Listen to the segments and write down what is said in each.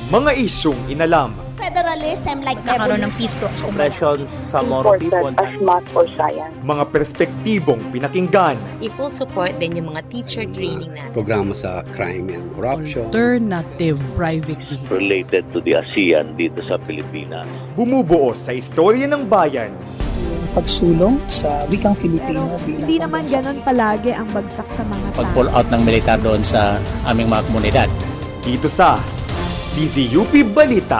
Mga isyung inalam. Federalism like Nagkakaroon ng peace talks. Oppressions sa Moro people. As math or science. Mga perspektibong pinakinggan. I-full support din yung mga teacher training natin. Programa sa crime and corruption. Alternative private vehicle. Related to the ASEAN dito sa Pilipinas. Bumubuo sa istorya ng bayan. Pagsulong sa wikang Filipino. Hindi naman ganon palagi ang bagsak sa mga tao. Pag-pull out ng militar doon sa aming mga komunidad. Dito sa DZUP Balita.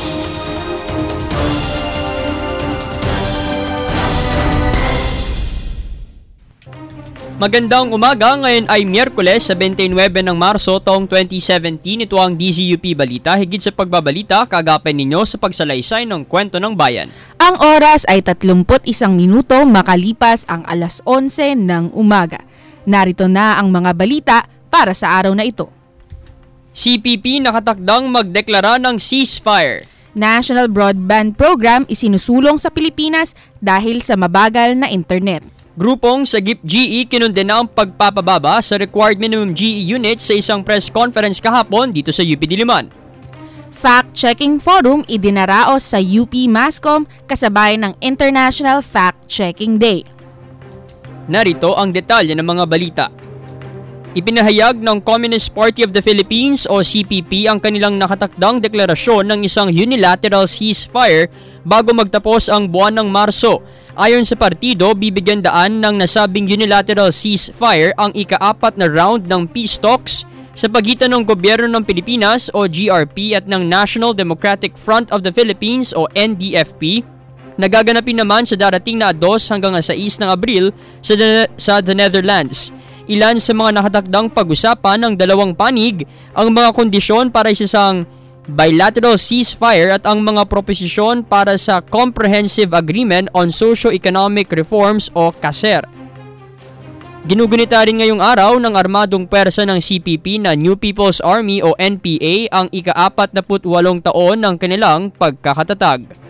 Magandang umaga, ngayon ay Miyerkules, 29 ng Marso taong 2017. Ito ang DZUP Balita, higit sa pagbabalita, kagapay ninyo sa pagsalaysay ng kwento ng bayan. Ang oras ay 31 minuto makalipas ang alas 11 ng umaga. Narito na ang mga balita para sa araw na ito. CPP nakatakdang magdeklara ng ceasefire. National Broadband Program isinusulong sa Pilipinas dahil sa mabagal na internet. Grupong Sagip-GE kinundena ang pagpapababa sa required minimum GE units sa isang press conference kahapon dito sa UP Diliman. Fact-checking forum idinaraos sa UP Mascom kasabay ng International Fact-Checking Day. Narito ang detalye ng mga balita. Ipinahayag ng Communist Party of the Philippines o CPP ang kanilang nakatakdang deklarasyon ng isang unilateral ceasefire bago magtapos ang buwan ng Marso. Ayon sa partido, bibigyan daan ng nasabing unilateral ceasefire ang ika-4 na round ng peace talks sa pagitan ng gobyerno ng Pilipinas o GRP at ng National Democratic Front of the Philippines o NDFP. Nagaganapin naman sa darating na 2 hanggang 6 ng Abril sa the Netherlands. Ilan sa mga nakatakdang pag-usapan ng dalawang panig ang mga kondisyon para sa isang bilateral ceasefire at ang mga proposisyon para sa Comprehensive Agreement on Socio-Economic Reforms o CASER. Ginugunita rin ngayong araw ng armadong pwersa ng CPP na New People's Army o NPA ang ika-48 taon ng kanilang pagkakatatag.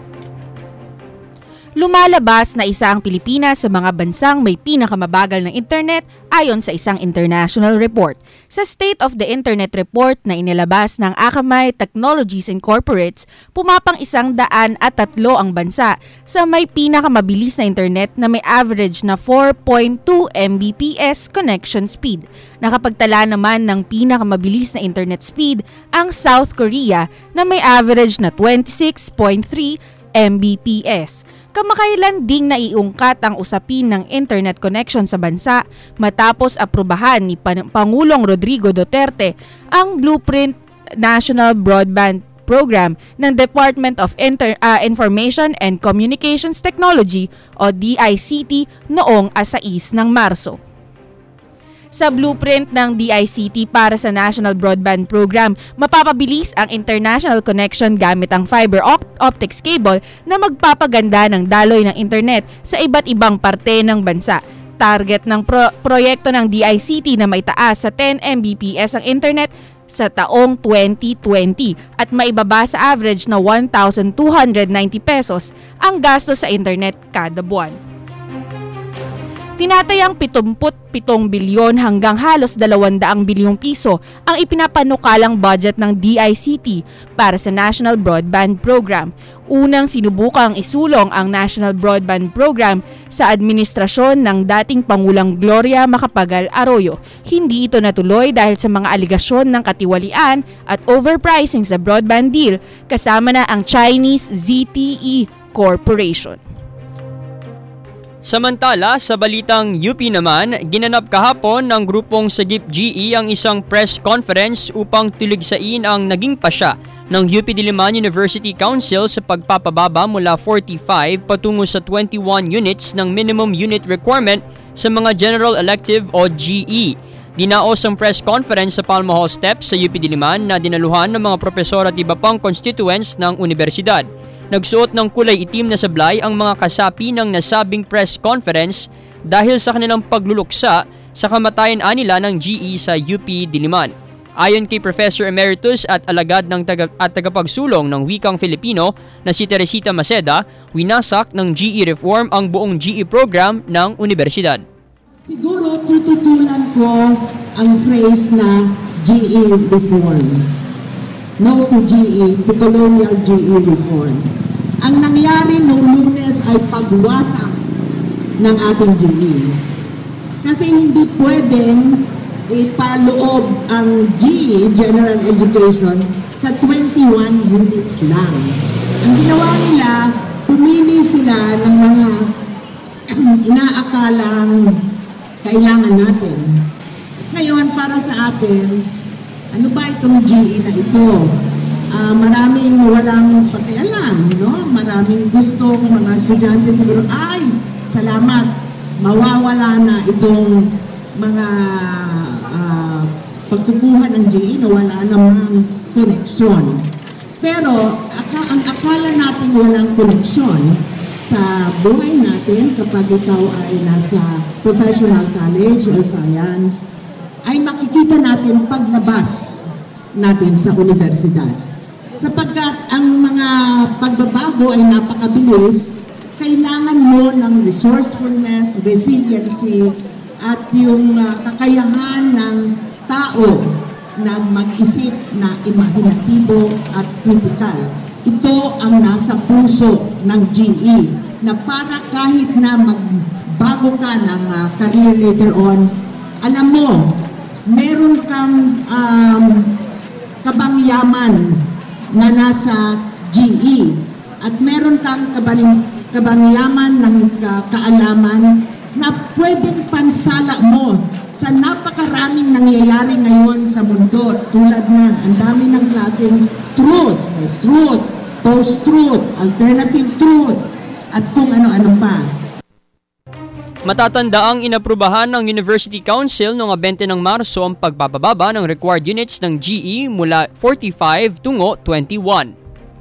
Lumalabas na isa ang Pilipinas sa mga bansang may pinakamabagal ng internet ayon sa isang international report. Sa State of the Internet report na inilabas ng Akamai Technologies Incorporates, pumapang 103 ang bansa sa may pinakamabilis na internet na may average na 4.2 Mbps connection speed. Nakapagtala naman ng pinakamabilis na internet speed ang South Korea na may average na 26.3 Mbps. Kamakailan ding naiungkat ang usapin ng internet connection sa bansa matapos aprubahan ni Pangulong Rodrigo Duterte ang Blueprint National Broadband Program ng Department of Information and Communications Technology o DICT noong 6 ng Marso. Sa blueprint ng DICT para sa National Broadband Program, mapapabilis ang international connection gamit ang fiber optics cable na magpapaganda ng daloy ng internet sa iba't ibang parte ng bansa. Target ng proyekto ng DICT na maitaas sa 10 Mbps ang internet sa taong 2020 at maibaba sa average na 1,290 pesos ang gasto sa internet kada buwan. Tinatayang 77 bilyon hanggang halos 200 bilyong piso ang ipinapanukalang budget ng DICT para sa National Broadband Program. Unang sinubukang isulong ang National Broadband Program sa administrasyon ng dating Pangulang Gloria Macapagal Arroyo. Hindi ito natuloy dahil sa mga aligasyon ng katiwalian at overpricing sa broadband deal kasama na ang Chinese ZTE Corporation. Samantala, sa balitang UP naman, ginanap kahapon ng grupong Sagip-GE ang isang press conference upang tuligsain ang naging pasya ng UP Diliman University Council sa pagpapababa mula 45 patungo sa 21 units ng minimum unit requirement sa mga general elective o GE. Dinaos ang press conference sa Palma Hall Steps sa UP Diliman na dinaluhan ng mga profesor at iba pang constituents ng universidad. Nagsuot ng kulay itim na sablay ang mga kasapi ng nasabing press conference dahil sa kanilang pagluluksa sa kamatayan nila ng GE sa UP Diliman. Ayon kay Professor Emeritus at alagad ng tagapagsulong ng wikang Filipino na si Teresita Maceda, winasak ng GE reform ang buong GE program ng universidad. Siguro tututulan ko ang phrase na GE reform. No to GE, to colonial GE reform. Ang nangyari noong Lunes ay pagwasak ng ating GE. Kasi hindi pwedeng ipaloob ang GE, General Education, sa 21 units lang. Ang ginawa nila, pumili sila ng mga inaakalang kailangan natin. Ngayon, para sa atin, ano ba itong GE na ito? Maraming walang pakialam, no? Maraming gustong mga estudyante siguro, ay, salamat, mawawala na itong mga pagkukuha ng GE na wala namang koneksyon. Pero ang akala natin walang koneksyon sa buhay natin kapag ikaw ay nasa professional college or science, ay makikita natin paglabas natin sa universidad. Sapagkat ang mga pagbabago ay napakabilis, kailangan mo ng resourcefulness, resiliency, at yung kakayahan ng tao na mag-isip na imahinatibo at critical. Ito ang nasa puso ng GE na para kahit na magbago ka ng career later on, alam mo, meron kang kabangyaman na nasa GE at meron kang kabangyaman ng kaalaman na pwedeng pansala mo sa napakaraming nangyayari ngayon sa mundo tulad ng ang dami ng klaseng truth, post-truth, alternative truth, at kung ano-ano pa. Matatanda ang inaprubahan ng University Council noong 20 ng Marso ang pagbababa ng required units ng GE mula 45 tungo 21.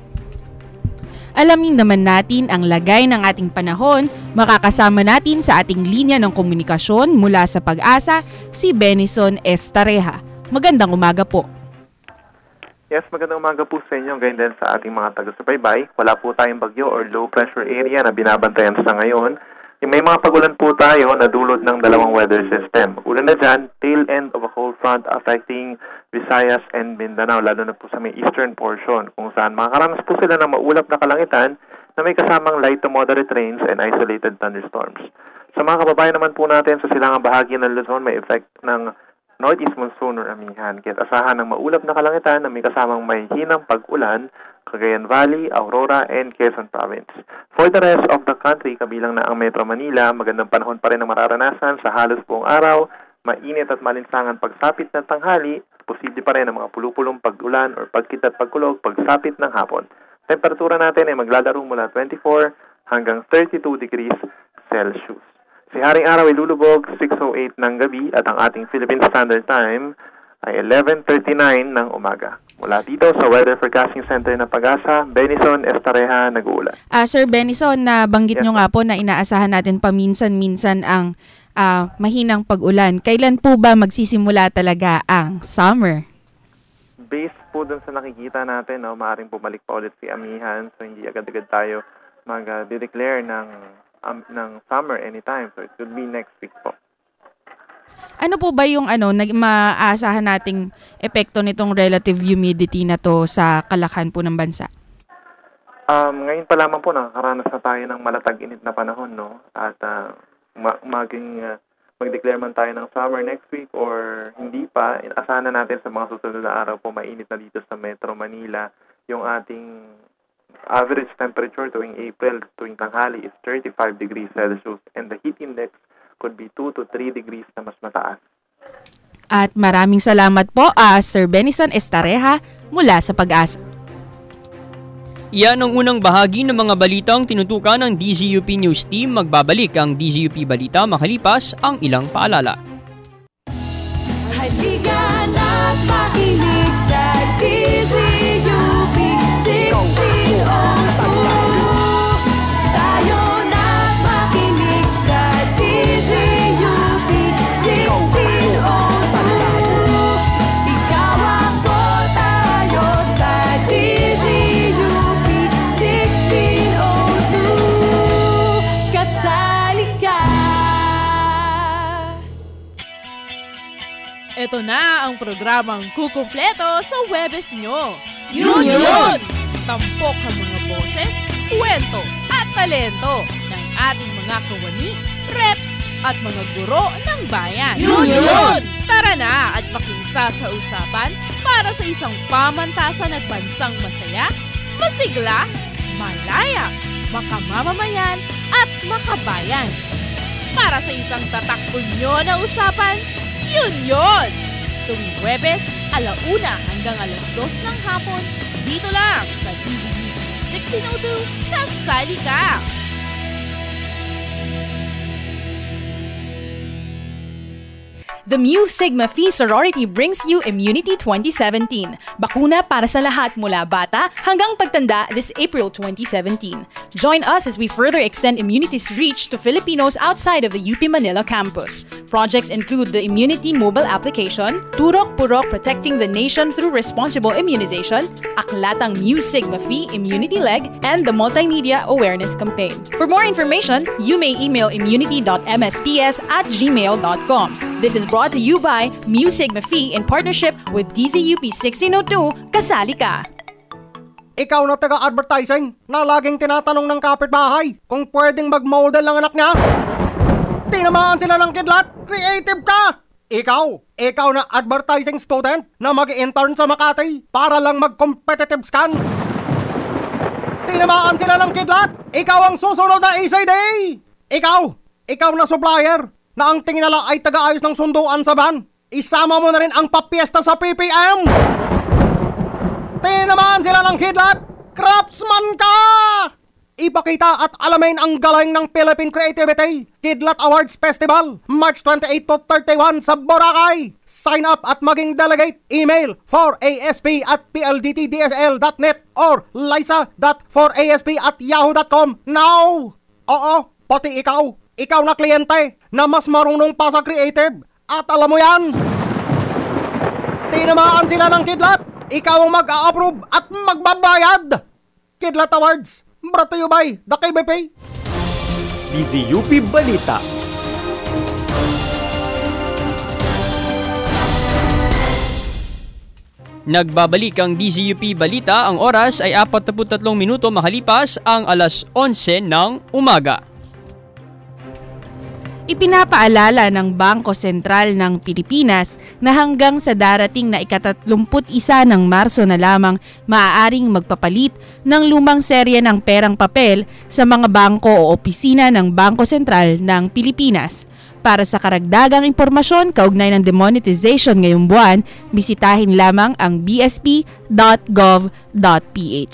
Alamin naman natin ang lagay ng ating panahon, makakasama natin sa ating linya ng komunikasyon mula sa Pag-asa si Benison Estareha. Magandang umaga po. Yes, magandang umaga po sa inyo. Ganyan din sa ating mga taga-subaybay. Wala po tayong bagyo or low pressure area na binabantayan sa ngayon. May mga pagulan po tayo na dulot ng dalawang weather system. Una na dyan, tail end of a cold front affecting Visayas and Mindanao, lalo na po sa may eastern portion, kung saan makakaranas po sila ng maulap na kalangitan na may kasamang light to moderate rains and isolated thunderstorms. Sa mga kababayan naman po natin sa silangang bahagi ng Luzon, may effect ng northeast monsoon or amihan. Kaya't asahan ng maulap na kalangitan na may kasamang may hinang pag-ulan, Cagayan Valley, Aurora, and Quezon Province. For the rest of the country, kabilang na ang Metro Manila, magandang panahon pa rin ang mararanasan sa halos buong araw, mainit at malinsangan pagsapit ng tanghali, posible pa rin ang mga pulupulong pag-ulan or pagkit at pagkulog pagsapit ng hapon. Temperatura natin ay maglalaro mula 24 hanggang 32 degrees Celsius. Si Haring Araw ay lulubog 6:08 ng gabi at ang ating Philippine Standard Time ay 11:39 ng umaga. Mula dito sa Weather Forecasting Center ng Pag-asa, Benison Estareha, nag-uulat. Sir Benison, nabanggit nyo nga po na inaasahan natin paminsan-minsan ang mahinang pag-ulan. Kailan po ba magsisimula talaga ang summer? Based po dun sa nakikita natin, maaaring bumalik pa ulit si amihan, so hindi agad-agad tayo mag-declare ng summer anytime. So it could be next week po. Ano po ba yung maaasahan nating epekto nitong relative humidity na to sa kalakhan po ng bansa? Ngayon pa lamang po nakakaranas na tayo ng malatag-init na panahon, no? At mag-declare man tayo ng summer next week or hindi pa, asahan na natin sa mga susunod na araw po mainit na dito sa Metro Manila. Yung ating average temperature tuwing April, tuwing tanghali is 35 degrees Celsius and the heat index could be 2 to 3 degrees na mas mataas. At maraming salamat po, Sir Benison Estareha mula sa Pag-asa. Yan ang unang bahagi ng mga balitang tinutukan ng DZUP News Team. Magbabalik ang DZUP Balita makalipas ang ilang paalala. Halika na't makinig sa DZUP 1602. Tayo na't makinig sa DZUP 1602. Ikaw ako, tayo sa DZUP 1602. Kasali ka. Ito na ang programang kukumpleto sa Webes nyo. Yun! Tampok ang mga boses, kwento at talento ng ating mga kawani, reps at mga guro ng bayan. Yun! Tara na at pakisa sa usapan para sa isang pamantasan at bansang masaya, masigla, malaya, makamamamayan at makabayan. Para sa isang tatakbo na usapan, yun! Tuwing Huwebes, 1:00 hanggang 2:00 ng hapon, dito lang sa DZUP 1602, kasali ka! The Mu Sigma Phi sorority brings you Immunity 2017. Bakuna para sa lahat mula bata hanggang pagtanda this April 2017. Join us as we further extend immunity's reach to Filipinos outside of the UP Manila campus. Projects include the Immunity mobile application, Turok Purok Protecting the Nation through Responsible Immunization, Aklatang Mu Sigma Phi Immunity Leg, and the Multimedia Awareness Campaign. For more information, you may email immunity.msps@gmail.com. This is brought to you by Mu Sigma Phi in partnership with DZUP 1602, Kasali Ka! Ikaw na taga-advertising na laging tinatanong ng kapitbahay kung pwedeng mag-model ang anak niya? Tinamaan sila ng kidlat? Creative ka! Ikaw na advertising student na mag-intern sa Makati para lang mag-competitive scan? Tinamaan sila ng kidlat? Ikaw ang susunod na ECD! Ikaw na supplier na ang tingin nila ay taga-ayos ng sunduan sa van. Isama mo na rin ang papiesta sa PPM! Tinamaan sila ng kidlat! Craftsman ka! Ipakita at alamin ang galing ng Philippine Creativity Kidlat Awards Festival, March 28 to 31 sa Boracay. Sign up at maging delegate. Email 4asp@plddtsl.net or liza.4asp@yahoo.com now! Oo, pati ikaw na kliyente na mas marunong pa sa creative. At alam mo yan, tinamaan sila ng kidlat. Ikaw ang mag-a-approve at magbabayad. Kidlat Awards, brought to you by the KBP. DZUP Balita. Nagbabalik ang DZUP Balita. Ang oras ay 43 minuto makalipas ang 11:00 ng umaga. Ipinapaalala ng Bangko Sentral ng Pilipinas na hanggang sa darating na ika-31 ng Marso na lamang maaaring magpapalit ng lumang serye ng perang papel sa mga bangko o opisina ng Bangko Sentral ng Pilipinas. Para sa karagdagang impormasyon kaugnay ng demonetization ngayong buwan, bisitahin lamang ang bsp.gov.ph.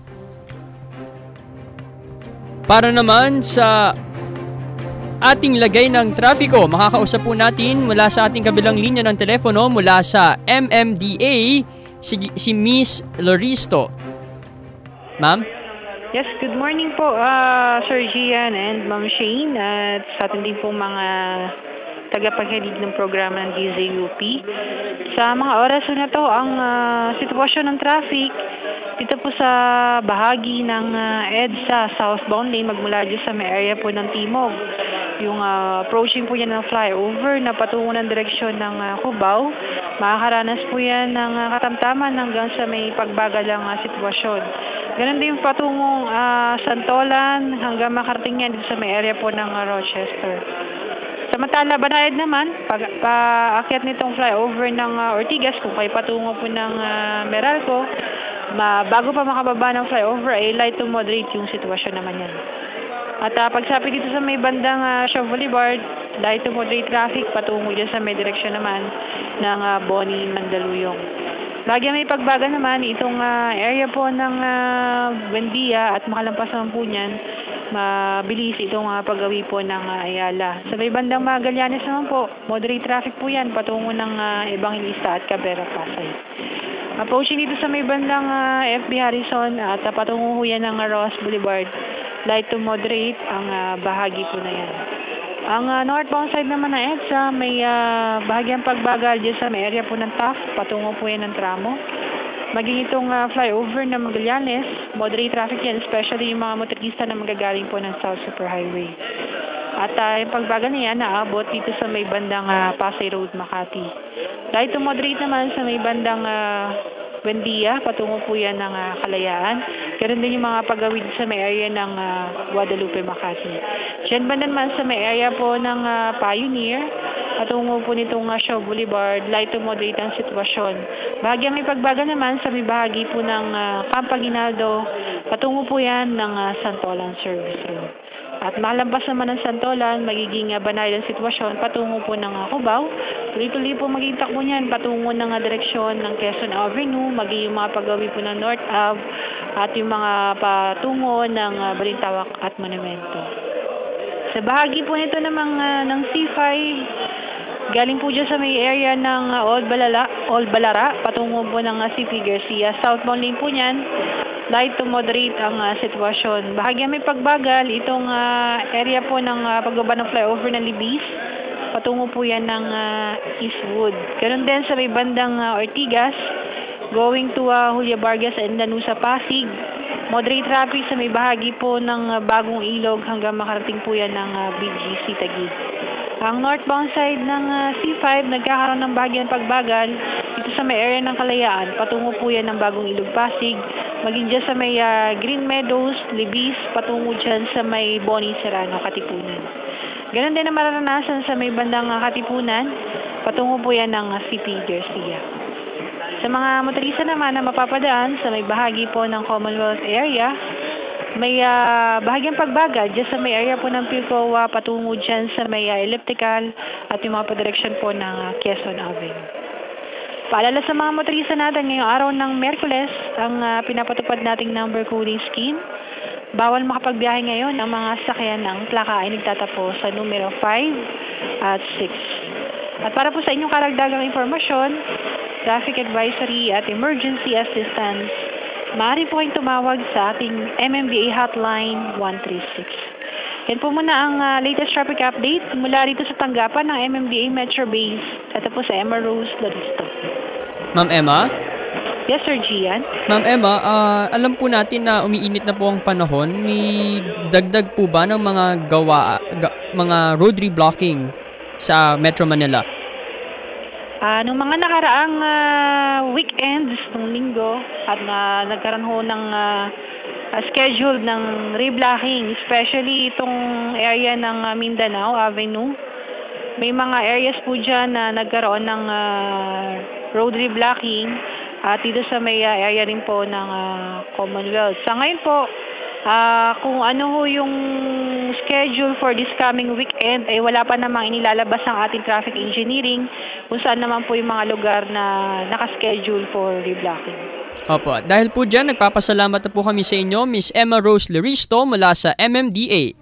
Para naman sa ating lagay ng trapiko, makakausap po natin mula sa ating kabilang linya ng telepono mula sa MMDA si Miss Loristo. Ma'am? Yes, good morning po Sir Gian and Ma'am Shane at sa ating din po mga tagapaghalig ng programa ng DZUP. Sa mga oras na to, ang sitwasyon ng traffic dito po sa bahagi ng EDSA southbound lane magmula dyan sa may area po ng Timog. Yung approaching po yan ng flyover na patungo ng direksyon ng Cubao, makakaranas po yan ng katamtaman hanggang sa may pagbagal ang sitwasyon. Ganun din patungong Santolan hanggang makarating yan dito sa may area po ng Rochester. Samantala, Banayad naman, paakyat nitong flyover ng Ortigas, kung kayo patungo po ng Meralco, bago pa makababa ng flyover, ay light to moderate yung sitwasyon naman yan. At pagsapit dito sa may bandang Shaw Boulevard, light to moderate traffic patungo dyan sa may direksyon naman ng Boni, Mandaluyong. Lagi may pagbaga naman itong area po ng Buendia at makalampas naman po niyan, mabilis itong paggawi po ng Ayala. Sa may bandang Magallanes naman po, moderate traffic po yan patungo ng Evangelista at Cabrera, Pasay. Approaching dito sa may bandang FB Harrison at patungo po yan ng Ross Boulevard, light to moderate ang bahagi po na yan. Ang northbound side naman na EDSA, may bahagyang pagbagal dyan sa may area po ng Taft, patungo po yan ng tramo. Maging itong flyover ng Magallanes, moderate traffic yan, especially yung mga motorista na magagaling po ng South Superhighway. At yung pagbagal na yan, naabot dito sa may bandang Pasay Road, Makati. Light to moderate naman sa may bandang Buendia, patungo po yan ng Kalayaan. Ganun din yung mga pagawid sa may area ng Guadalupe, Makati. Diyan ba naman sa may area po ng Pioneer, patungo po nitong Shaw Boulevard, light to moderate ang sitwasyon. Bahagyang may pagbagal naman sa may bahagi po ng Camp Aguinaldo, patungo po yan ng Santolan Service Road. At malampas naman ng Santolan, magiging banal ang sitwasyon patungo po ng Cubao. Tuloy-tuloy po magiging takbo niyan patungo ng direksyon ng Quezon Avenue, magiging mga paggawi po ng North Ave at yung mga patungo ng Balintawak at Monumento. Sa bahagi po nito namang ng C5, galing po dyan sa may area ng Old Balara, patungo po ng CP Garcia. Southbound lane po niyan, light to moderate ang sitwasyon. Bahagyan may pagbagal itong area po ng pagbaba ng flyover ng Libis. Patungo po yan ng Eastwood. Ganun din sa may bandang Ortigas, going to Julia Vargas and Lanusa, Pasig. Moderate traffic sa may bahagi po ng Bagong Ilog hanggang makarating po yan ng BGC Taguig. Ang northbound side ng C5 nagkakaroon ng bahagyang pagbagal dito sa may area ng Kalayaan. Patungo po yan ng Bagong Ilog, Pasig. Maging dyan sa may Green Meadows, Libis, patungo dyan sa may Bonnie Serrano, Katipunan. Ganon din na mararanasan sa may bandang Katipunan, patungo po yan ng CP Garcia. Sa mga motorista naman na mapapadaan sa may bahagi po ng Commonwealth area, may bahagyang pagbagal dyan sa may area po ng Pilcoa, patungo dyan sa may elliptical at yung mga padireksyon po ng Quezon Avenue. Paalala sa mga motorista natin ngayong araw ng Merkules, ang pinapatupad nating number coding scheme. Bawal makapagbiyahe ngayon ang mga sakyan ng plaka ay nagtatapos sa numero 5 at 6. At para po sa inyong karagdagang informasyon, traffic advisory at emergency assistance, maaari po kayong tumawag sa ating MMDA hotline 136. Yan po muna ang latest traffic update mula rito sa tanggapan ng MMDA Metro Base. Ito po sa Emma Rose Laristo. Ma'am Emma? Yes, Sir Gian. Ma'am Emma, alam po natin na umiinit na po ang panahon. May dagdag po ba ng mga road reblocking sa Metro Manila? Nung mga nakaraang weekends ng linggo at nagkaroon ho ng schedule ng reblocking, especially itong area ng Mindanao Avenue. May mga areas po dyan na nagkaroon ng road reblocking at dito sa may area rin po ng Commonwealth. Sa ngayon po, kung ano ho yung schedule for this coming weekend ay wala pa namang inilalabas ang ating traffic engineering kung saan naman po yung mga lugar na nakaschedule for reblocking. Opo, dahil po dyan, nagpapasalamat na po kami sa inyo, Miss Emma Rose Laristo mula sa MMDA.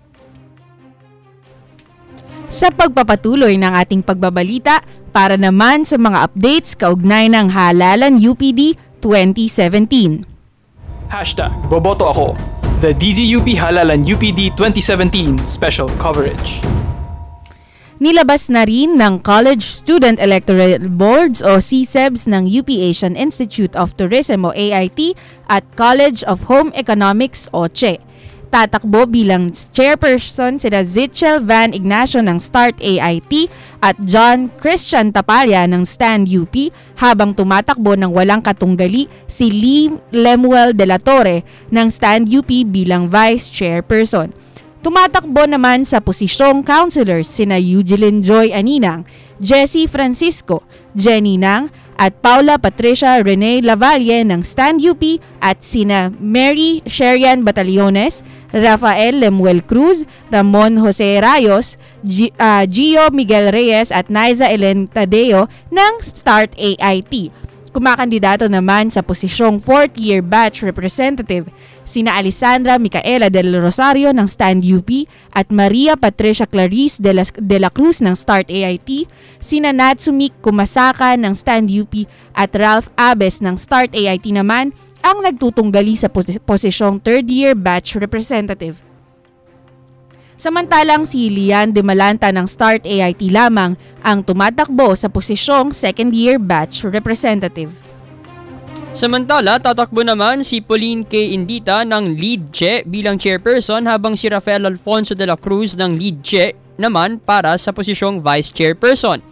Sa pagpapatuloy ng ating pagbabalita, para naman sa mga updates kaugnay ng Halalan UPD 2017. #Boboto ako. The DZUP Halalan UPD 2017 Special Coverage. Nilabas na rin ng College Student Electoral Boards o CSEBs ng UP Asian Institute of Tourism o AIT at College of Home Economics o CHE. Tatakbo bilang chairperson sina Zitchell Van Ignacio ng Start AIT at John Christian Tapalya ng Stand UP, habang tumatakbo ng walang katunggali si Lee Lemuel de la Torre ng Stand UP bilang vice chairperson. Tumatakbo naman sa posisyong councilors sina Eugilin Joy Aninang, Jessie Francisco, Jenny Nang at Paula Patricia Rene Lavalle ng Stand UP at sina Mary Sherian Batallones, Rafael Lemuel Cruz, Ramon Jose Rayos, Gio Miguel Reyes at Naiza Ellen Tadeo ng Start AIT. Kumakandidato naman sa posisyong 4th year batch representative sina Alessandra Micaela del Rosario ng Stand UP at Maria Patricia Clarice de la Cruz ng Start AIT, sina Natsumi Kumasaka ng Stand UP at Ralph Abes ng Start AIT naman ang nagtutunggali sa posisyong 3rd year batch representative. Samantalang si Lian de Malanta ng Start AIT lamang ang tumatakbo sa posisyong 2nd year batch representative. Samantala, tatakbo naman si Pauline K. Indita ng Lead CHE bilang chairperson, habang si Rafael Alfonso de la Cruz ng Lead CHE naman para sa posisyong vice chairperson.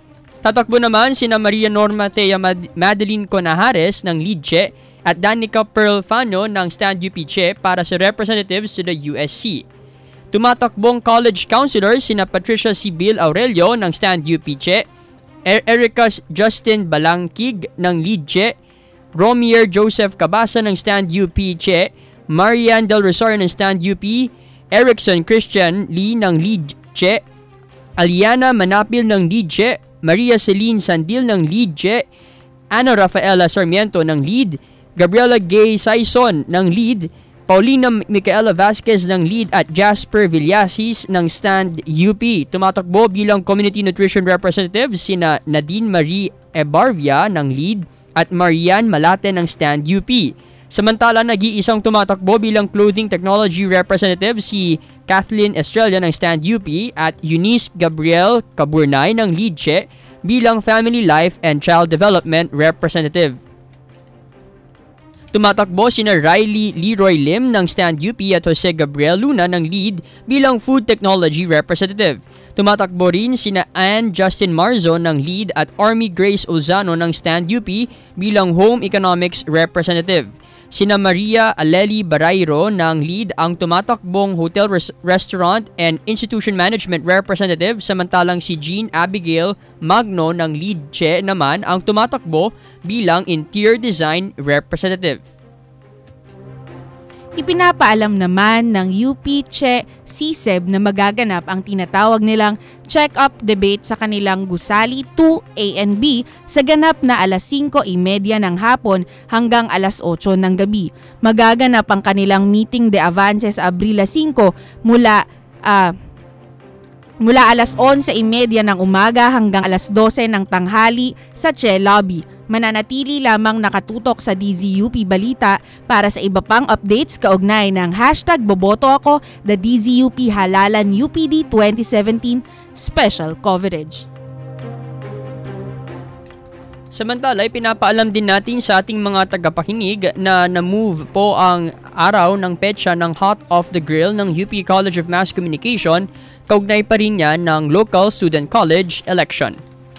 Tatakbo naman sina Maria Norma Thea Madeline Conahares ng LIDCHE at Danica Pearl Fano ng Stand UP-CHE para sa representatives to the USC. Tumatakbong college counselors sina Patricia Sibil Aurelio ng Stand UP-CHE, Erica Justin Balangkig ng LIDCHE, Romier Joseph Cabasa ng Stand UP-CHE, Marian Del Rosario ng Stand UP, Erickson Christian Lee ng LIDCHE, Aliana Manapil ng LIDCHE, Maria Celine Sandil ng LIDCHE, Ana Rafaela Sarmiento ng LEAD, Gabriela Gay Saison ng LEAD, Paulina Micaela Vasquez ng LEAD at Jasper Villasis ng Stand UP. Tumatakbo bilang Community Nutrition Representative sina Nadine Marie Ebarvia ng LEAD at Marian Malate ng Stand UP. Samantala, nag-iisang tumatakbo bilang Clothing Technology Representative si Kathleen Estrella ng Stand UP at Eunice Gabriel Caburnay ng LIDCHE bilang Family Life and Child Development Representative. Tumatakbo sina Riley Leroy Lim ng Stand UP at Jose Gabriel Luna ng LEAD bilang Food Technology Representative. Tumatakbo rin sina Ann Justin Marzo ng LEAD at Army Grace Olzano ng Stand UP bilang Home Economics Representative. Sina Maria Aleli Barayro ng LEAD ang tumatakbong Hotel Restaurant and Institution Management Representative, samantalang si Jean Abigail Magno ng LEAD-CHE naman ang tumatakbo bilang Interior Design Representative. Ipinapaalam naman ng UP-CHE CSEB na magaganap ang tinatawag nilang check-up debate sa kanilang Gusali 2 A and B sa ganap na alas 5:30 ng hapon hanggang alas 8 ng gabi. Magaganap ang kanilang meeting de avance sa Abril 5 mula alas 11:30 ng umaga hanggang alas 12 ng tanghali sa CHE Lobby. Mananatili lamang nakatutok sa DZUP Balita para sa iba pang updates kaugnay ng #BobotoAko, the DZUP Halalan UPD 2017 Special Coverage. Samantala, pinapaalam din natin sa ating mga tagapakinig na na-move po ang araw ng petsa ng Hot Off the Grill ng UP College of Mass Communication, kaugnay pa rin yan ng Local Student College election.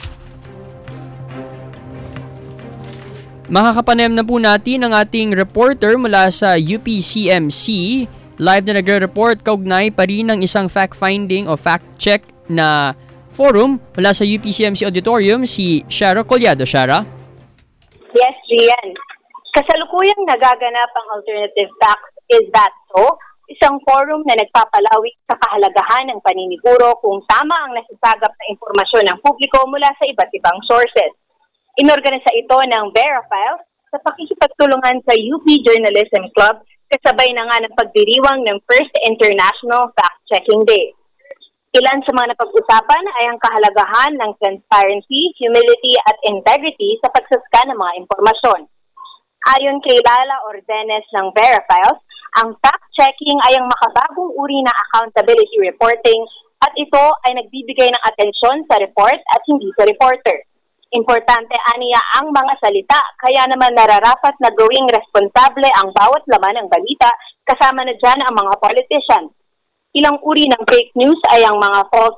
Makakapanayam na po natin ang ating reporter mula sa UPCMC. Live na nagre-report kaugnay pa rin ng isang fact-finding o fact-check na forum mula sa UPCMC Auditorium, si Shara Collado. Shara? Yes, Rian. Kasalukuyang nagaganap ang Alternative Facts Is That So? Isang forum na nagpapalawig sa kahalagahan ng paniniguro kung tama ang nasasagap na impormasyon ng publiko mula sa iba't ibang sources. Inorganisa ito ng Verifiles sa pakikipagtulungan sa UP Journalism Club kasabay na nga ng pagdiriwang ng First International Fact-Checking Day. Ilan sa mga napag-usapan ay ang kahalagahan ng transparency, humility at integrity sa pagsaskan ng mga impormasyon. Ayon kay Lala Ordenes ng Verifiles, ang fact-checking ay ang makabagong uri na accountability reporting at ito ay nagbibigay ng atensyon sa report at hindi sa reporter. Importante aniya ang mga salita, kaya naman nararapat na gawing responsable ang bawat laman ng balita, kasama na dyan ang mga politician. Ilang uri ng fake news ay ang mga false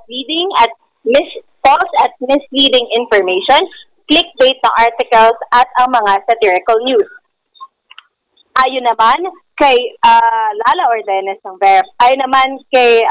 at misleading information, clickbait na articles at ang mga satirical news. Ayon naman kay Lala Ordenes ng ayon naman kay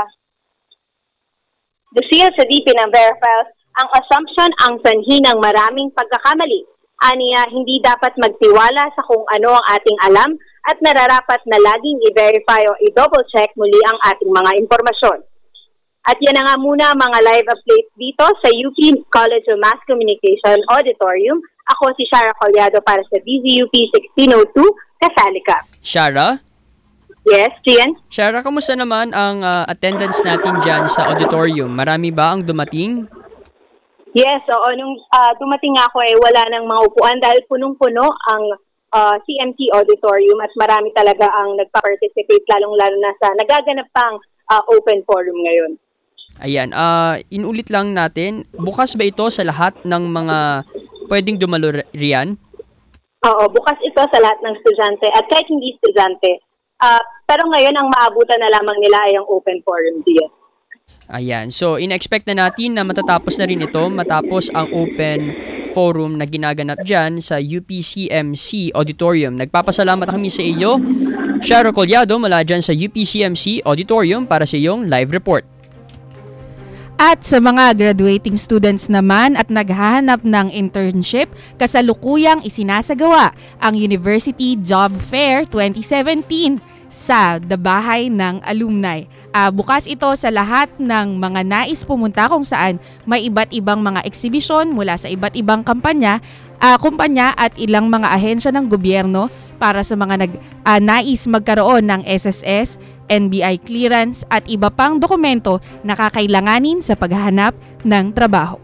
Lucille Sadipi ng Verifiles, ang assumption ang sanhi ng maraming pagkakamali. Aniya, hindi dapat magtiwala sa kung ano ang ating alam at nararapat na laging i-verify o i-double check muli ang ating mga impormasyon. At yan na nga muna mga live updates dito sa UP College of Mass Communication Auditorium. Ako si Shara Collado para sa DZUP 1602, Kasalika. Shara? Yes, Gian? Shara, kamusta naman ang attendance natin dyan sa auditorium? Marami ba ang dumating? Yes, oo. Nung dumating ako wala nang mga upuan dahil punong-puno ang CMT Auditorium at marami talaga ang nagpa-participate, lalong-lalo na sa nagaganap pang open forum ngayon. Ayan, inulit lang natin, bukas ba ito sa lahat ng mga pwedeng dumalo riyan? Oo, bukas ito sa lahat ng estudyante at kahit hindi estudyante. Pero ngayon, ang maabutan na lamang nila ay ang open forum, Dia. Ayan. So, in-expect na natin na matatapos na rin ito matapos ang open forum na ginaganap dyan sa UPCMC Auditorium. Nagpapasalamat kami sa iyo, Sharo Collado, mula dyan sa UPCMC Auditorium para sa iyong live report. At sa mga graduating students naman at naghahanap ng internship, kasalukuyang isinasagawa ang University Job Fair 2017 sa Bahay ng Alumni. Bukas ito sa lahat ng mga nais pumunta kung saan may iba't ibang mga eksibisyon mula sa iba't ibang kumpanya at ilang mga ahensya ng gobyerno para sa mga nais magkaroon ng SSS, NBI clearance at iba pang dokumento na kakailanganin sa paghahanap ng trabaho.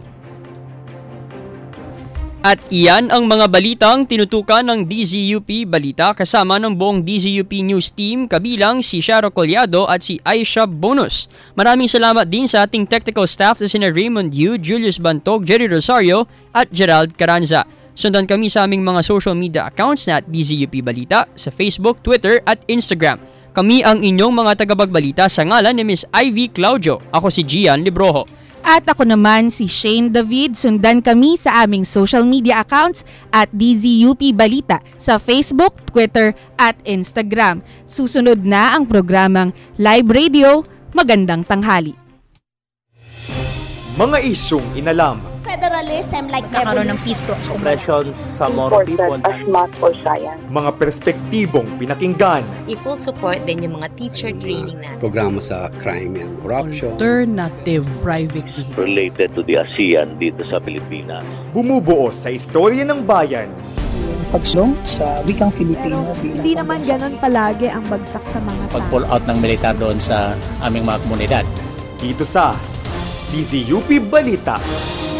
At iyan ang mga balitang tinutukan ng DZUP Balita kasama ng buong DZUP News Team kabilang si Sharo Collado at si Aisha Bonus. Maraming salamat din sa ating technical staff na sina Raymond Yu, Julius Bantog, Jerry Rosario at Gerald Caranza. Sundan kami sa aming mga social media accounts na DZUP Balita sa Facebook, Twitter at Instagram. Kami ang inyong mga tagapagbalita sa ngalan ni Ms. Ivy Claudio. Ako si Gian Libroho. At ako naman si Shane David. Sundan kami sa aming social media accounts at DZUP Balita sa Facebook, Twitter at Instagram. Susunod na ang programang Live Radio. Magandang tanghali. Mga isyong inalam. Federalism like nagkakaroon ng peace talks. Oppressions sa Moro people. As math or science. Mga perspektibong pinakinggan. I-full support din yung mga teacher training natin. Programa sa crime and corruption. Alternative private vehicle. Related to the ASEAN dito sa Pilipinas. Bumubuo sa istorya ng bayan. Pagsulong sa wikang Filipino bilang Hindi naman ganun palagi ang bagsak sa mga tao. Pag-pull out ng militar doon sa aming mga komunidad. Dito sa DZUP Balita.